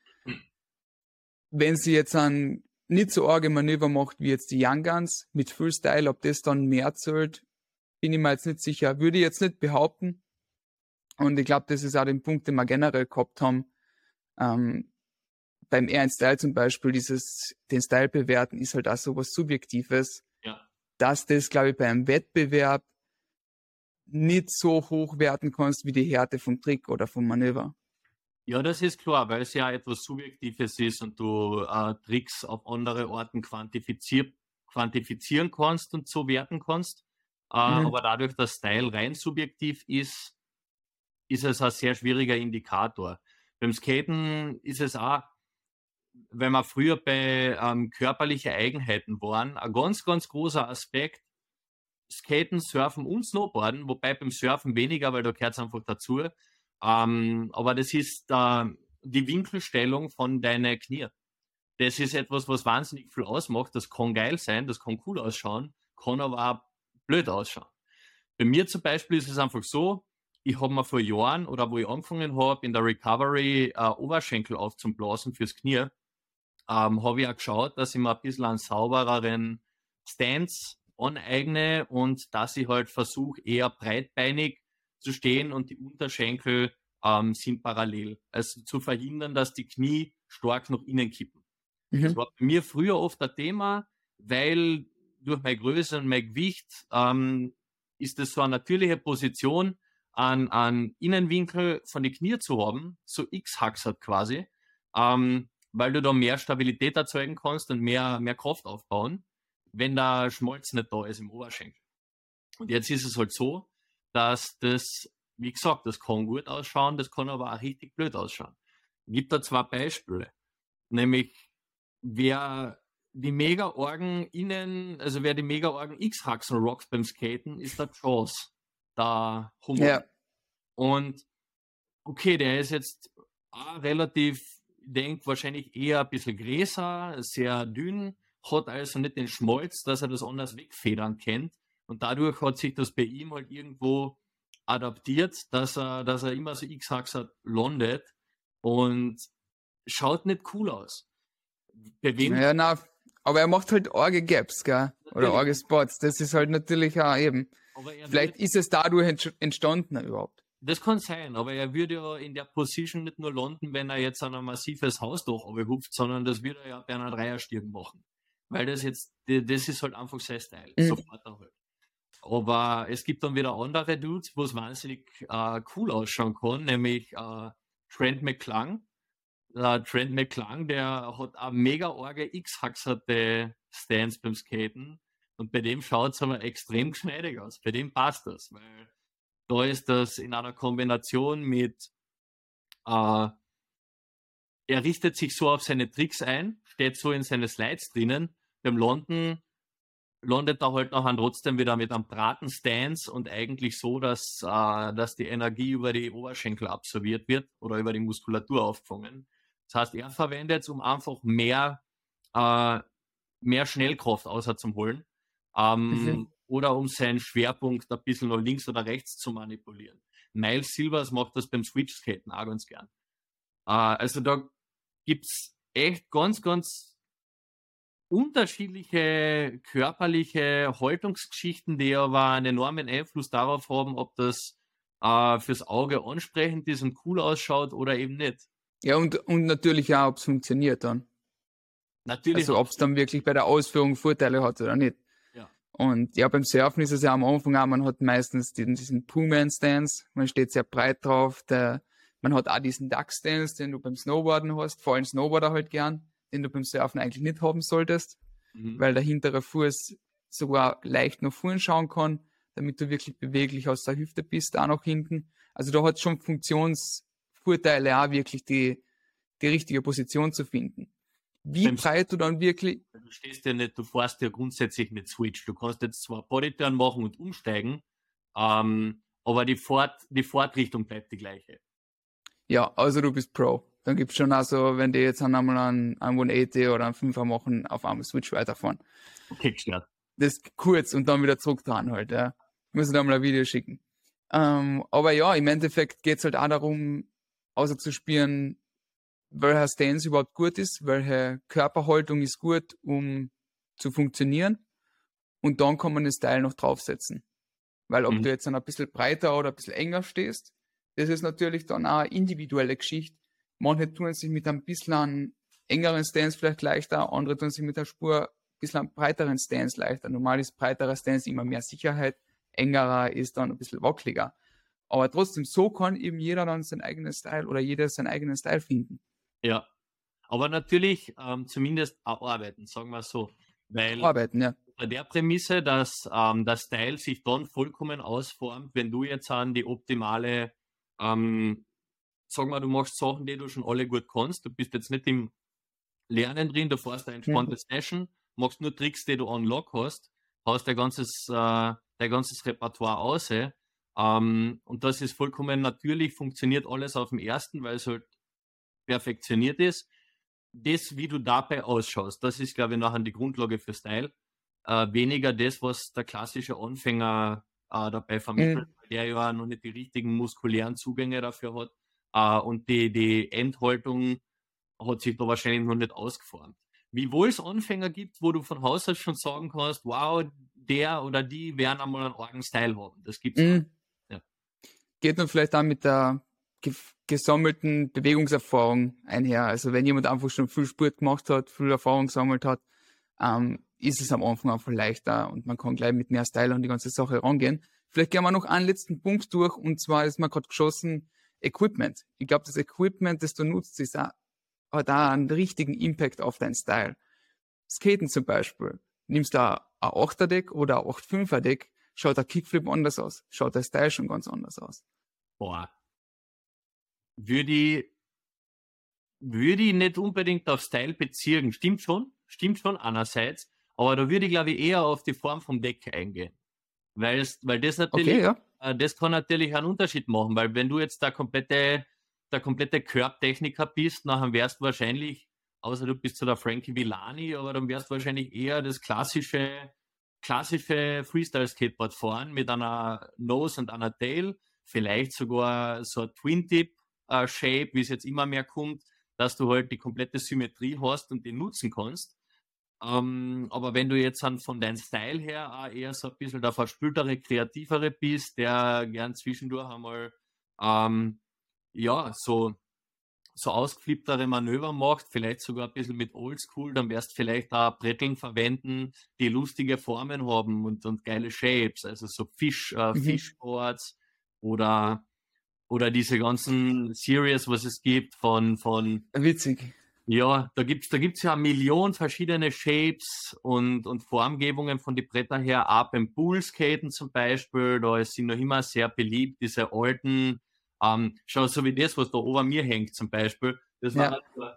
Wenn sie jetzt ein nicht so arge Manöver macht wie jetzt die Young Guns mit Full Style, ob das dann mehr zählt, bin ich mir jetzt nicht sicher. Würde ich jetzt nicht behaupten. Und ich glaube, das ist auch den Punkt, den wir generell gehabt haben. Ähm, beim Air Style zum Beispiel, dieses, den Style bewerten, ist halt auch so was Subjektives. Ja. Dass das, glaube ich, bei einem Wettbewerb nicht so hoch werten kannst wie die Härte vom Trick oder vom Manöver. Ja, das ist klar, weil es ja etwas Subjektives ist und du äh, Tricks auf andere Orten quantifizier quantifizieren kannst und so werten kannst. Äh, Mhm. Aber dadurch, dass Style rein subjektiv ist, ist es ein sehr schwieriger Indikator. Beim Skaten ist es auch, wenn wir früher bei ähm, körperlichen Eigenheiten waren, ein ganz, ganz großer Aspekt, Skaten, Surfen und Snowboarden, wobei beim Surfen weniger, weil da gehört es einfach dazu. Ähm, aber das ist äh, die Winkelstellung von deinen Knie. Das ist etwas, was wahnsinnig viel ausmacht. Das kann geil sein, das kann cool ausschauen, kann aber auch blöd ausschauen. Bei mir zum Beispiel ist es einfach so, ich habe mir vor Jahren oder wo ich angefangen habe, in der Recovery äh, Oberschenkel aufzublasen fürs Knie, ähm, habe ich auch geschaut, dass ich mir ein bisschen einen saubereren Stance aneigne und dass ich halt versuche, eher breitbeinig zu stehen und die Unterschenkel ähm, sind parallel. Also zu verhindern, dass die Knie stark nach innen kippen. Das Mhm. war bei mir früher oft ein Thema, weil durch meine Größe und mein Gewicht ähm, ist es so eine natürliche Position, an, an Innenwinkel von den Knie zu haben, so X-Haxert quasi, ähm, weil du da mehr Stabilität erzeugen kannst und mehr, mehr Kraft aufbauen, wenn der Schmalz nicht da ist im Oberschenkel. Und jetzt ist es halt so, dass das, wie gesagt, das kann gut ausschauen, das kann aber auch richtig blöd ausschauen. Gibt da zwei Beispiele, nämlich wer die Mega-Orgen innen, also wer die Mega-Orgen X-Haxen rockt beim Skaten, ist der Jaws, der Hummer. Ja. Und okay, der ist jetzt auch relativ, ich denke, wahrscheinlich eher ein bisschen größer, sehr dünn, hat also nicht den Schmalz, dass er das anders wegfedern kennt. Und dadurch hat sich das bei ihm halt irgendwo adaptiert, dass er, dass er immer so X-Haxer landet und schaut nicht cool aus. Bei wem? Ja, na, aber er macht halt arge Gaps, gell? Oder Natürlich. arge Spots. Das ist halt natürlich auch eben. Aber er Vielleicht würde, ist es dadurch entsch- entstanden überhaupt. das kann sein, aber er würde ja in der Position nicht nur landen, wenn er jetzt an ein massives Hausdach hupft, sondern das würde er ja bei einer Dreierstirn machen. Weil das jetzt, das ist halt einfach sein Style. Mhm. Sofort auch halt. Aber es gibt dann wieder andere Dudes, wo es wahnsinnig äh, cool ausschauen kann, nämlich äh, Trent McClung. Äh, Trent McClung, der hat eine mega orge X-Haxerte Stance beim Skaten und bei dem schaut es aber extrem geschmeidig aus. Bei dem passt das, weil da ist das in einer Kombination mit, äh, er richtet sich so auf seine Tricks ein, steht so in seine Slides drinnen. Beim Landen landet er halt nachher trotzdem wieder mit einem braten Stance und eigentlich so, dass, äh, dass die Energie über die Oberschenkel absorbiert wird oder über die Muskulatur aufgefangen. Das heißt, er verwendet es, um einfach mehr, äh, mehr Schnellkraft außer zum Holen. Ähm, Mhm. oder um seinen Schwerpunkt ein bisschen nach links oder rechts zu manipulieren. Miles Silvers macht das beim Switch-Skaten auch ganz gern. Äh, also da gibt's echt ganz, ganz unterschiedliche körperliche Haltungsgeschichten, die aber einen enormen Einfluss darauf haben, ob das äh, fürs Auge ansprechend ist und cool ausschaut oder eben nicht. Ja, und, und natürlich auch, ob es funktioniert dann. Natürlich Also ob es dann wirklich bei der Ausführung Vorteile hat oder nicht. Ja. Und ja, beim Surfen ist es ja am Anfang auch, man hat meistens diesen, diesen Pooh-Man-Stance, man steht sehr breit drauf, der, man hat auch diesen Duck-Stance, den du beim Snowboarden hast, vor allem Snowboarder halt gern, den du beim Surfen eigentlich nicht haben solltest, Mhm. weil der hintere Fuß sogar leicht nach vorn schauen kann, damit du wirklich beweglich aus der Hüfte bist, auch nach hinten. Also da hat es schon Funktions, Vorteile auch wirklich die, die richtige Position zu finden. Wie Beim breit du dann wirklich, Du stehst ja nicht, du fährst ja grundsätzlich nicht Switch. Du kannst jetzt zwar Bodyturn machen und umsteigen, ähm, aber die, Fahrt, die Fahrtrichtung bleibt die gleiche. ja, also du bist Pro. Dann gibt's schon auch so, wenn die jetzt einmal einen, einen hundertachtzig oder einen Fünfer machen, auf einmal Switch weiterfahren. Okay, gestört. Das kurz und dann wieder zurück dran halt, ja. Ich muss da mal ein Video schicken. Ähm, aber ja, im Endeffekt geht's halt auch darum, außer zu spielen, welcher Stance überhaupt gut ist, welche Körperhaltung ist gut, um zu funktionieren. Und dann kann man das Teil noch draufsetzen. Weil ob Mhm. du jetzt dann ein bisschen breiter oder ein bisschen enger stehst, das ist natürlich dann auch eine individuelle Geschichte. Manche tun sich mit ein bisschen engeren Stance vielleicht leichter, andere tun sich mit der Spur ein bisschen einen breiteren Stance leichter. Normal ist breiterer Stance immer mehr Sicherheit, engerer ist dann ein bisschen wackeliger. Aber trotzdem, so kann eben jeder dann sein eigenes Style oder jeder seinen eigenen Style finden. Ja, aber natürlich ähm, zumindest auch arbeiten, sagen wir so. Weil Arbeiten, ja. bei der Prämisse, dass ähm, das Style sich dann vollkommen ausformt, wenn du jetzt an die optimale, ähm, sag mal, du machst Sachen, die du schon alle gut kannst, du bist jetzt nicht im Lernen drin, du fährst eine entspannte Session, machst nur Tricks, die du on Lock hast, haust dein ganzes, äh, dein ganzes Repertoire aus, ähm, und das ist vollkommen natürlich, funktioniert alles auf dem ersten, weil es halt perfektioniert ist. Das, wie du dabei ausschaust, das ist, glaube ich, nachher die Grundlage für Style. Äh, weniger das, was der klassische Anfänger äh, dabei vermittelt, Mhm. weil der ja noch nicht die richtigen muskulären Zugänge dafür hat. Äh, und die, die Endhaltung hat sich da wahrscheinlich noch nicht ausgeformt. Wiewohl es Anfänger gibt, wo du von Haus aus schon sagen kannst, wow, der oder die werden einmal einen argen Style haben. Das gibt's auch. Mhm. Ja. Geht dann vielleicht auch mit der ge gesammelten Bewegungserfahrung einher. Also wenn jemand einfach schon viel Sport gemacht hat, viel Erfahrung gesammelt hat, ähm, ist es am Anfang einfach leichter und man kann gleich mit mehr Style an die ganze Sache rangehen. Vielleicht gehen wir noch einen letzten Punkt durch und zwar ist mir gerade geschossen Equipment. Ich glaube, das Equipment, das du nutzt, ist auch, hat auch einen richtigen Impact auf deinen Style. Skaten zum Beispiel. Nimmst du ein achter Deck oder ein acht fünfer Deck, schaut der Kickflip anders aus, schaut der Style schon ganz anders aus. Boah. Würde ich, würde ich nicht unbedingt auf Style beziehen. Stimmt schon, stimmt schon einerseits, aber da würde ich, glaube ich, eher auf die Form vom Deck eingehen. Weil, weil das Okay, natürlich, ja. äh, das kann natürlich einen Unterschied machen, weil wenn du jetzt der komplette, der komplette Körpertechniker bist, nachher wärst du wahrscheinlich, außer du bist so der Frankie Villani, aber dann wärst du wahrscheinlich eher das klassische, klassische Freestyle-Skateboard fahren mit einer Nose und einer Tail, vielleicht sogar so ein Twin-Tip-Shape, wie es jetzt immer mehr kommt, dass du halt die komplette Symmetrie hast und die nutzen kannst. Ähm, aber wenn du jetzt dann von deinem Style her auch eher so ein bisschen der verspültere, kreativere bist, der gern zwischendurch einmal ähm, ja, so, so ausgeflipptere Manöver macht, vielleicht sogar ein bisschen mit Oldschool, dann wirst du vielleicht auch Bretteln verwenden, die lustige Formen haben und, und geile Shapes, also so Fisch, äh, Mhm. Fishboards oder, oder diese ganzen Series, was es gibt von, von Witzig. ja, da gibt's da gibt's ja eine Million verschiedene Shapes und, und Formgebungen von die Bretter her, auch beim Poolskaten zum Beispiel, da sind noch immer sehr beliebt, diese alten, ähm, schau, so wie das, was da ober mir hängt zum Beispiel, das war Ja. halt,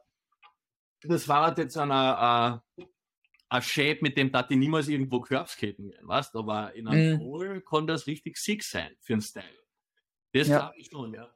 das war halt jetzt eine, äh, ein Shape, mit dem darf ich niemals irgendwo Curbskaten gehen, weißt, aber in einem Mhm. Bowl kann das richtig sick sein für einen Style. Das Ja. glaube ich schon, ja.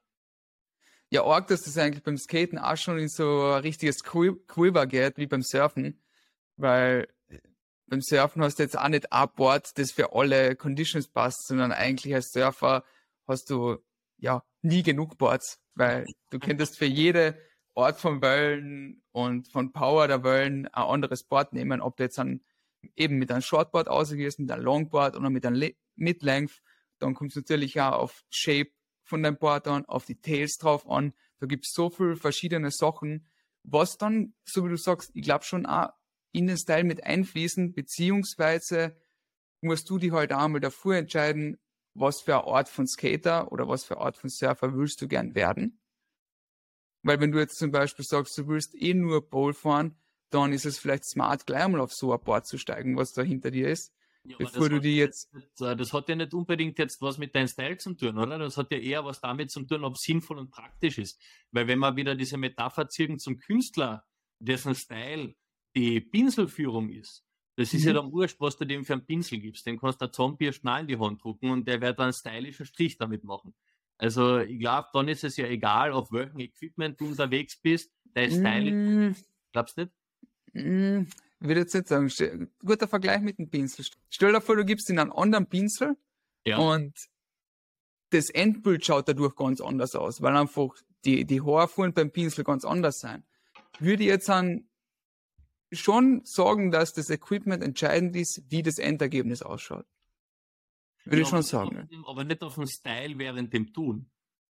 Ja, arg, dass das eigentlich beim Skaten auch schon in so ein richtiges Qui- Quiver geht, wie beim Surfen. Weil beim Surfen hast du jetzt auch nicht ein Board, das für alle Conditions passt, sondern eigentlich als Surfer hast du ja nie genug Boards, weil du könntest für jede Art von Wellen und von Power der Wellen ein anderes Board nehmen, ob du jetzt an, eben mit einem Shortboard ausgehst, mit einem Longboard oder mit einem Le- Mid-Length, dann kommt es natürlich auch auf Shape von deinem Board an, auf die Tails drauf an. Da gibt es so viele verschiedene Sachen, was dann, so wie du sagst, ich glaube schon auch in den Style mit einfließen, beziehungsweise musst du dich halt auch einmal davor entscheiden, was für eine Art von Skater oder was für eine Art von Surfer willst du gern werden. Weil wenn du jetzt zum Beispiel sagst, du willst eh nur Bowl fahren, dann ist es vielleicht smart, gleich einmal auf so ein Board zu steigen, was da hinter dir ist. Ja, aber bevor das du hat, die ja jetzt. nicht, äh, das hat ja nicht unbedingt jetzt was mit deinem Style zu tun, oder? Das hat ja eher was damit zu tun, ob es sinnvoll und praktisch ist. Weil wenn wir wieder diese Metapher ziehen zum Künstler, dessen Style die Pinselführung ist, das ist ja Mhm. dann wurscht, was du dem für einen Pinsel gibst. Den kannst du einen Zahnbürsten in die Hand drucken und der wird dann einen stylischen Strich damit machen. Also ich glaube, dann ist es ja egal, auf welchem Equipment du unterwegs bist, dein Style ist, Mm, glaubst du nicht? mm, würde jetzt nicht sagen. Ste- Guter Vergleich mit dem Pinsel. Stell dir vor, du gibst ihn einen anderen Pinsel Ja. und das Endbild schaut dadurch ganz anders aus, weil einfach die, die Haarfuhren beim Pinsel ganz anders sein. Würde ich jetzt an schon sagen, dass das Equipment entscheidend ist, wie das Endergebnis ausschaut. Würde Ja, ich aber schon nicht auf sagen. Ja. dem, aber nicht auf dem Style während dem Tun.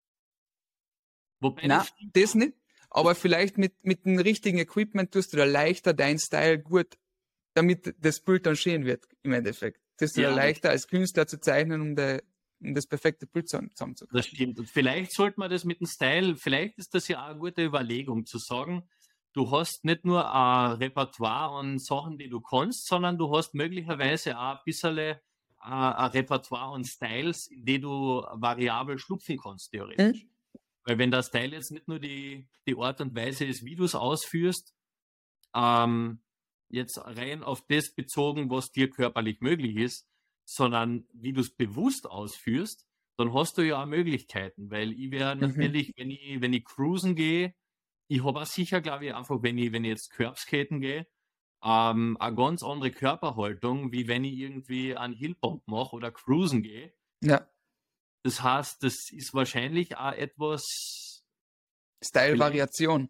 Wobei das Na, stimmt das auch. nicht. Aber vielleicht mit, mit dem richtigen Equipment tust du da leichter dein Style gut, damit das Bild dann schön wird, im Endeffekt. Tust du da Ja, das, leichter als Künstler zu zeichnen, um, de, um das perfekte Bild zusammen- das zusammenzukriegen. stimmt. Und vielleicht sollte man das mit dem Style, vielleicht ist das ja auch eine gute Überlegung, zu sagen, du hast nicht nur ein Repertoire an Sachen, die du kannst, sondern du hast möglicherweise auch ein bisschen äh, ein Repertoire an Styles, in die du variabel schlupfen kannst, theoretisch. Hm? Weil wenn der Style jetzt nicht nur die, die Art und Weise ist, wie du es ausführst, ähm, jetzt rein auf das bezogen, was dir körperlich möglich ist, sondern wie du es bewusst ausführst, dann hast du ja auch Möglichkeiten, weil ich wäre Mhm. natürlich, wenn ich, wenn ich cruisen gehe, ich habe auch sicher, glaube ich, einfach, wenn ich, wenn ich jetzt Curbskaten gehe, ähm, eine ganz andere Körperhaltung, wie wenn ich irgendwie einen Hillbump mache oder cruisen gehe. Ja, Das heißt, das ist wahrscheinlich auch etwas, vielleicht Style-Variation.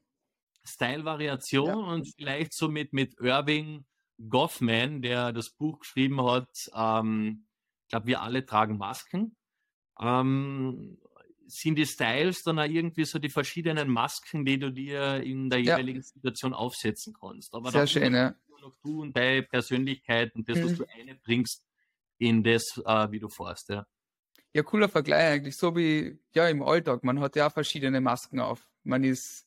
Ja. Style-Variation und vielleicht so mit, mit Irving Goffman, der das Buch geschrieben hat, ähm, ich glaube, wir alle tragen Masken. Ähm, sind die Styles dann auch irgendwie so die verschiedenen Masken, die du dir in der Ja, jeweiligen Situation aufsetzen kannst. Aber sehr der schön, Unterschied ja. ist nur noch du und deine Persönlichkeit und das, was du Mhm. einbringst in das, äh, wie du fährst. Ja. Ja, cooler Vergleich eigentlich. So wie ja im Alltag. Man hat ja auch verschiedene Masken auf. Man ist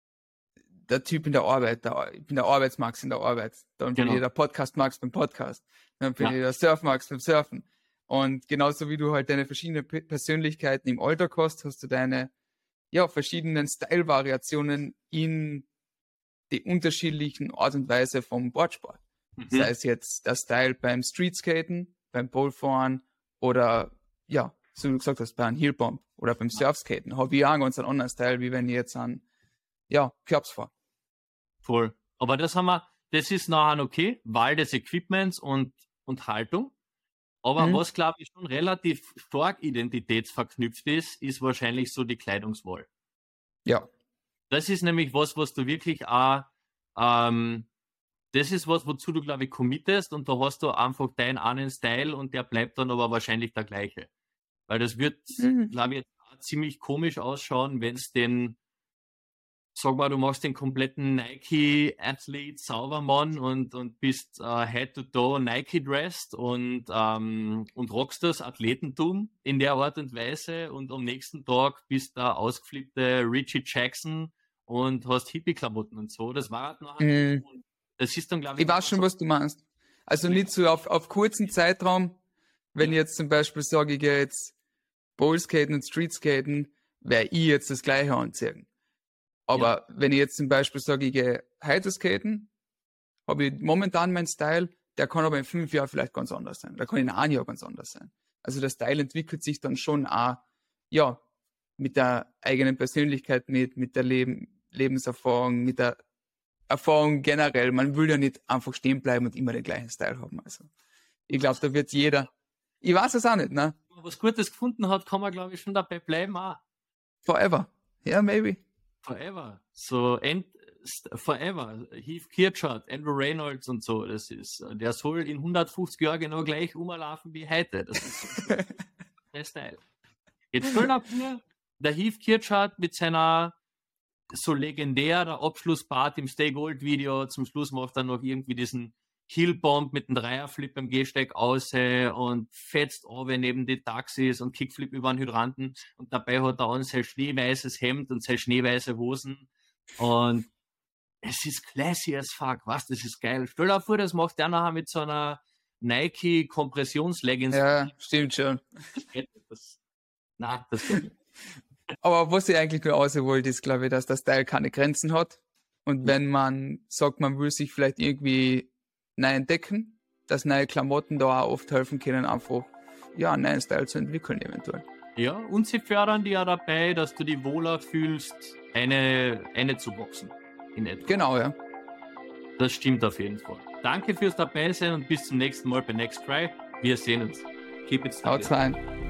der Typ in der Arbeit, der, ich bin der Arbeitsmax in der Arbeit. Dann bin ich Genau. der Podcast-Max beim Podcast. Dann bin ich Ja. der Surf-Max beim Surfen. Und genauso wie du halt deine verschiedenen P- Persönlichkeiten im Alltag hast, hast du deine ja, verschiedenen Style-Variationen in die unterschiedlichen Art und Weise vom Boardsport. Sei Mhm. es jetzt der Style beim Streetskaten, beim Polefahren oder ja, so wie du gesagt hast, beim Hillbump oder beim Ja. Surfskaten. Habe ich auch einen ganz anderen Style, wie wenn ich jetzt an ja, Curbs fahre. Voll. Aber das haben wir, das ist nachher okay, Wahl des Equipments und, und Haltung. Aber Mhm. was, glaube ich, schon relativ stark identitätsverknüpft ist, ist wahrscheinlich so die Kleidungswahl. Ja. Das ist nämlich was, was du wirklich auch, ähm, das ist was, wozu du, glaube ich, committest und da hast du einfach deinen einen Style und der bleibt dann aber wahrscheinlich der gleiche. Weil das wird, Mhm. glaube ich, jetzt auch ziemlich komisch ausschauen, wenn es den, sag mal, du machst den kompletten Nike Athlete Saubermann und, und bist äh, head to toe Nike dressed und, ähm, und rockst das Athletentum in der Art und Weise und am nächsten Tag bist da ausgeflippte Richie Jackson und hast Hippie-Klamotten und so. Das war halt nachher nicht Mhm. so. Und das ist dann, glaube ich, Ich weiß nachher schon, so was du meinst. Also ziemlich nicht so komisch. auf, auf kurzen Zeitraum, wenn Ja, ich jetzt zum Beispiel sage, ich gehe jetzt Bowlskaten und Streetskaten, werde ich jetzt das gleiche anziehen. ja, Aber wenn ich jetzt zum Beispiel sage, ich gehe heute skaten, habe ich momentan meinen Style, der kann aber in fünf Jahren vielleicht ganz anders sein. Der kann in einem Jahr ganz anders sein. Also der Style entwickelt sich dann schon auch, ja, mit der eigenen Persönlichkeit mit, mit der Leben, Lebenserfahrung, mit der Erfahrung generell. Man will ja nicht einfach stehen bleiben und immer den gleichen Style haben. Also ich glaube, da wird jeder, ich weiß es auch nicht, ne? wenn man was Gutes gefunden hat, kann man, glaube ich, schon dabei bleiben auch. Forever. Ja, yeah, maybe. Forever. So end, forever. Heath Kirchhoff, Andrew Reynolds und so. Das ist, der soll in hundertfünfzig Jahren genau gleich umlaufen wie heute. Das ist so der Style. Jetzt stell dir vor, der Heath Kirchhoff mit seiner so legendären Abschlusspart im Stay Gold Video. Zum Schluss macht er noch irgendwie diesen Killbomb mit dem Dreierflip im Gehsteig aus und fetzt runter neben die Taxis und Kickflip über den Hydranten und dabei hat er an sein schneeweißes Hemd und seine schneeweiße Hosen und es ist classy as fuck, was, das ist geil. Stell dir vor, das macht der nachher mit so einer Nike Kompressionsleggings. Ja, stimmt schon. Das, na, das geht nicht. Aber was ich eigentlich nur aussehen wollte, ist, glaube ich, dass der Style keine Grenzen hat. Und wenn man sagt, man will sich vielleicht irgendwie neu entdecken, dass neue Klamotten da auch oft helfen können, einfach ja, einen neuen Style zu entwickeln eventuell. Ja, und sie fördern dir ja dabei, dass du dich wohler fühlst, eine, eine zu boxen. In etwa. Genau, ja. Das stimmt auf jeden Fall. Danke fürs Dabeisein und bis zum nächsten Mal bei Next Try. Wir sehen uns. Keep it Haut style. rein.